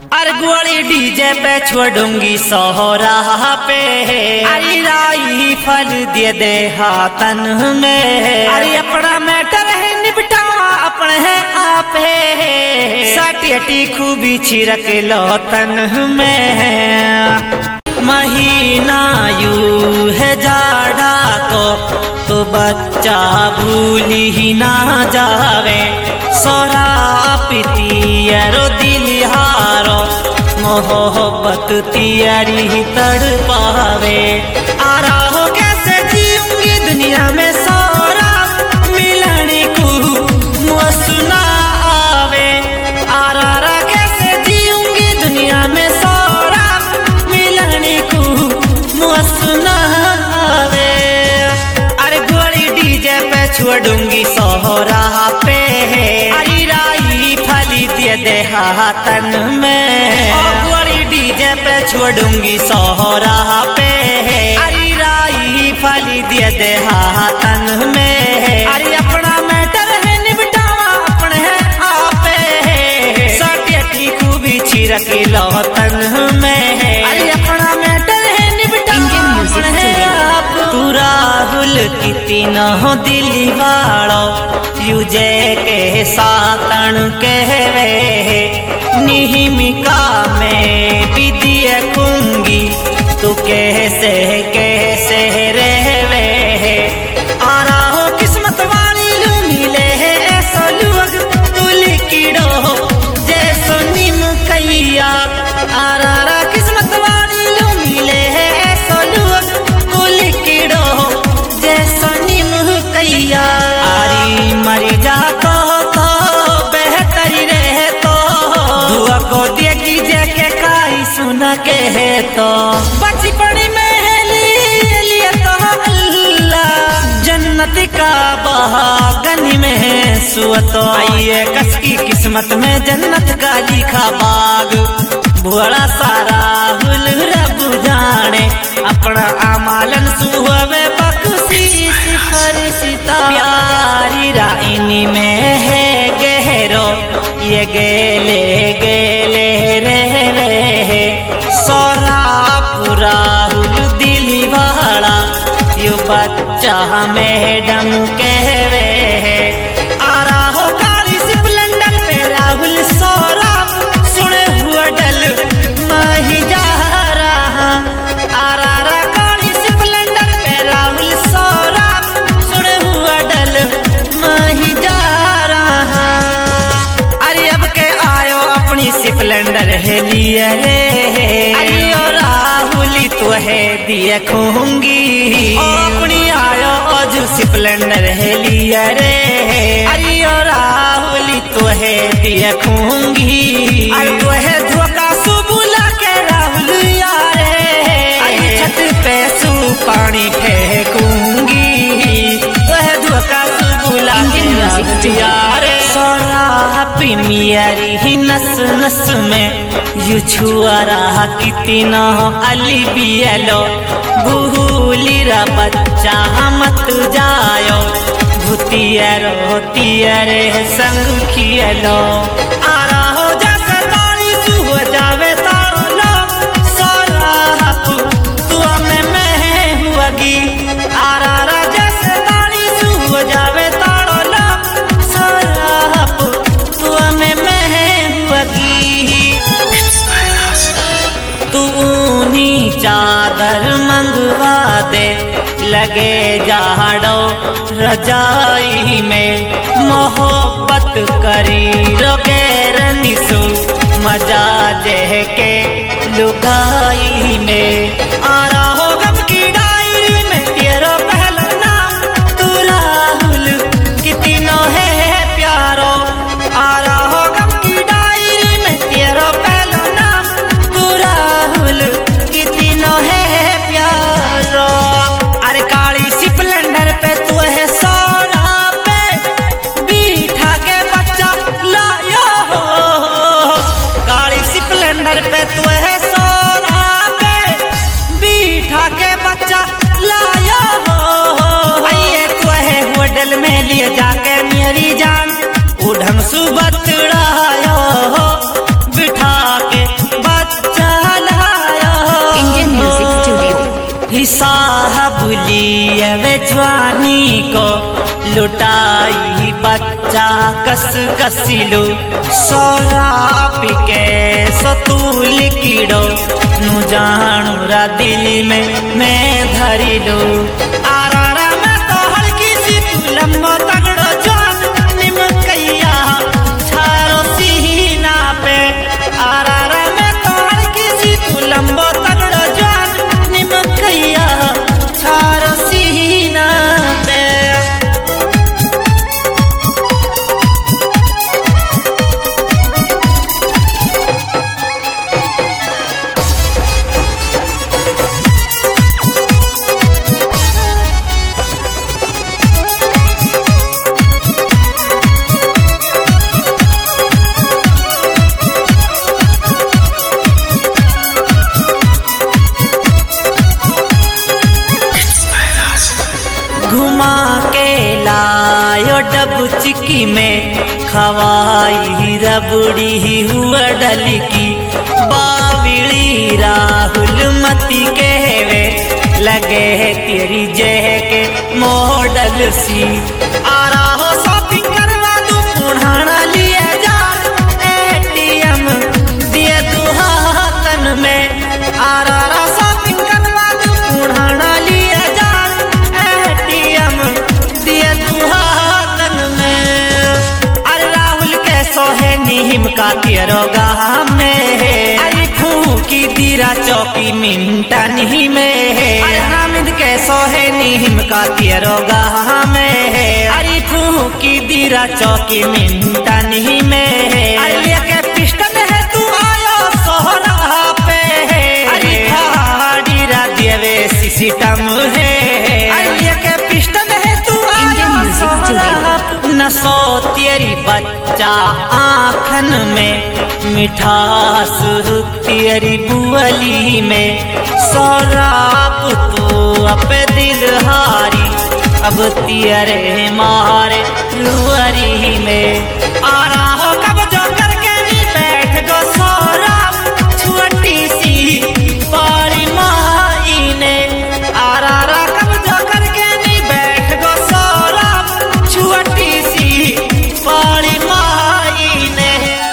अरगुड़ी DJ पे छोड़ूंगी सोहरा पे, अरे राई फल दे दे हाथन में, अरे अपना मैटर है निपटा अपने है आपे, साटी खूबी छिड़क लो तन में। महीना यू है जाड़ा तो बच्चा भूल ही ना जावे, सोरा पितियरो दिल हारो मोहब्बत तियारी तड़ पावे। आ रहा हो कैसे जीऊंगी दुनिया में सोरा, मिलने को मुसना आवे। आ रहा कैसे जीऊंगी दुनिया में सोरा, मिलने को मुसना आवे। अरे घोड़ी डीजे पे छोड़ूंगी सोहरा पे, अरे राई फली दे दे हाथन में, घोड़ी डीजे पे छोड़ूंगी सोहरा पे, अरे राई फली दे दे हाथन में, अरे अपना मैटर है निपटावा अपने है आपे, साटी खूबी छिड़क लो तन में, अरे अपना मैटर है निपटावा अपने है आप। तू राहुल किती न दिल वालो युजे के सातन कहवे, निहिमिका में विदिय खूंगी तू कैसे कैसे रहवे। आ रहा हो किस्मत वाली लू मिले है ऐसो लोग, तू लिखिड़ो जैसो निम कैया। आ रहा किस्मत वाली लू मिले है ऐसो लोग, तू लिखिड़ो जैसो निम कैया। आरी मरी जातो तो बेहतरी रहे तो, दुआ को देगी जेके काई सुना के है तो, बचपन में लिया तो अल्लाह जन्नत का बागन में सुअतो, आइए कसकी किस्मत में जन्नत का लिखा बाग। बड़ा सारा हुल रब जाने अपना आमालन सुहवे बख्शीश फरिश्ता, प्यारी राइनी में है गहरो ये गेले गेले रे सोरा पूरा हुल दिल वाला यू बच्चा मैडम कहवे। आ रहा हो गाड़ी स्प्लेंडर पे राहुल सोरा, सुने हुआ डल माही जा रहा। आ रहा गाड़ी स्प्लेंडर पे राहुल सोरा, सुने हुआ डल माही जा रहा। अरे अब के आयो अपनी स्प्लेंडर है लिए रे, अरे और राहुल तो है दिए खूंगी, अपनी आयो आज स्प्लेंडर है लिए रे, अरे और राहुल तो है दिए खूंगी। अरे तो है धोखा सुबुला के राहुल यारे, अरे छत पे सू पानी फेंकूंगी, तो है धोखा सुबुला के राहुल यारे। सोरा प्रीमियरी ही नस नस में यू छुआ रहा कितना अली बियलो, भूली रा बच्चा मत जायो, भूतियरो तियरे संग खियलो। आ रहा हो जैसे तारी सुह जावे तारो लो, सोरा तू में मैं हुआगी। आ रहा जैसे तारी सुह जावे तारो लो, सोरा तू में मैं हुआगी। तू ऊनी चादर मंगवा दे लगे जाड़ो रजाई में, मोहब्बत करी रोके रनिसु मजा जह के लुगाई में। आ रहा हो गम की डायरी में तेरा पहला नाम, तू राहुल कितनो है प्यारो। आ रहा हो गम की डायरी में तेरा पहला नाम, तू राहुल कितनो है प्यारो। अरे काली स्प्लेंडर पे तू है सोरा पे, बीठा के बच्चा लाया हो। काली स्प्लेंडर पे तू है सोरा पे, बीठा के बच्चा लाया हो। आइए तू है होटल में लिए जाके मेरी जान, उड़न सुबत रहा हो बिठा के जवानी को लुटाई बच्चा कस कसिलो सौराप के सतूल कीड़ो नु जानू रा दिल में मैं धरी लो आरारा में तो हल्की सी तू लंबो तगड़ो जान निमकैया छारो सीना पे आरारा में तो हल्की सी तू लंबो तगड़ो जान निमकैया छारो सीना पे। घुमा के लायो डब चिकी में खवाई रबड़ी हुआ डलकी बावली राहुल मती कहवे लगे तेरी जह के मॉडल सी आरा हो शॉपिंग करवा दूं पुराना लिए जा एटीएम दिए तू हाथन में आरा शॉपिंग करवा दूं पुराना लिए जा दिए तू हाथन में। अरे राहुल कैसो है नीम का तेरो गाम में अरे फूकी दीरा चौकी मिंटा नहीं में अरे हामिद कैसो है नीम का तेरो गाम में अरे फूकी दीरा चौकी मिंटा नहीं में अरे लेके पिस्टन है तू आयो सोहरा पे अरे दीरा देवे सिस्टम है अरे लेके पिस्टन है तू नसो तेरी बच्चा आँखन में मिठास तेरी बुअली में सौराप तो अब दिल हारी अब तेरे मारे लुअरी में आरा हो कब जो करके नहीं बैठ गो सौराप छोटी सी पारी माई ने आरा कब जो करके नहीं बैठ गो सौराप छोटी सी पारी माई ने।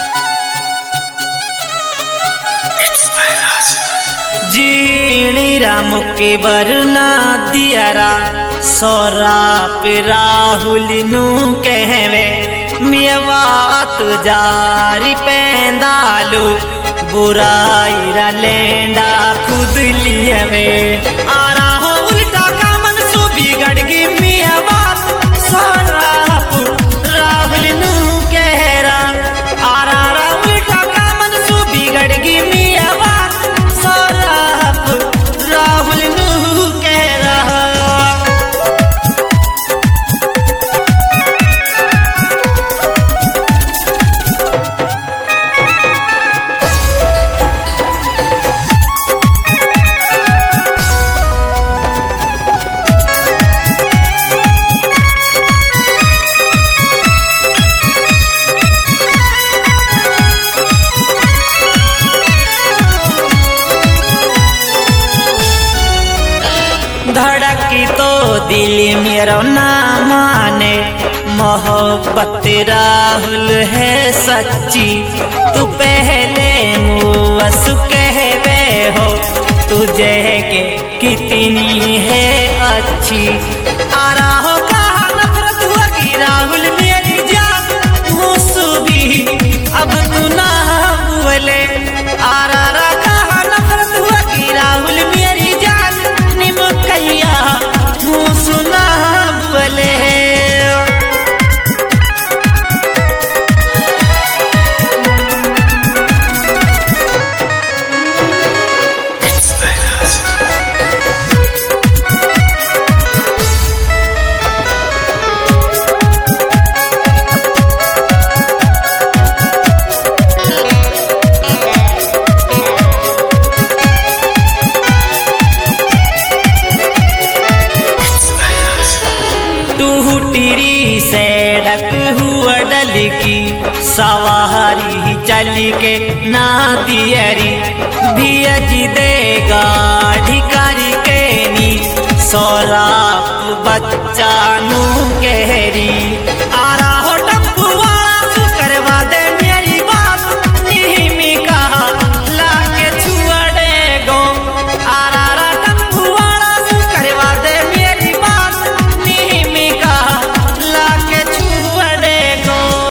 जीणी राम के बरना दियरा सौराप राहुल नू कहवे मेवात जारी पैंदालू बुराई रा लेंडा खुद लियवे आरा हो उल्टा का मन सो बिगड़ गई मेवात सौराप राहुल नू कहरा आरा उल्टा का मन सो बिगड़ गई मेवात सौराप राहुल नू कहरा। धड़की तो दिल मेरो ना माने मोहब्बत राहुल है सच्ची तू पहले मुँह कहवे हो तुझे के कितनी है अच्छी आरा हो कहा नफरत हुआ कि राहुल मेरी जान मुसुबी अब तू ना बोले आरा कहा नफरत हुआ कि राहुल मेरी जान निमकैया मुँह सुना बोले। टूटीरी से डक हुआ डल की सवारी चल के ना दियरी भियज देगा ढिकारी के नी सौर श्राप बच्चा नू कहरी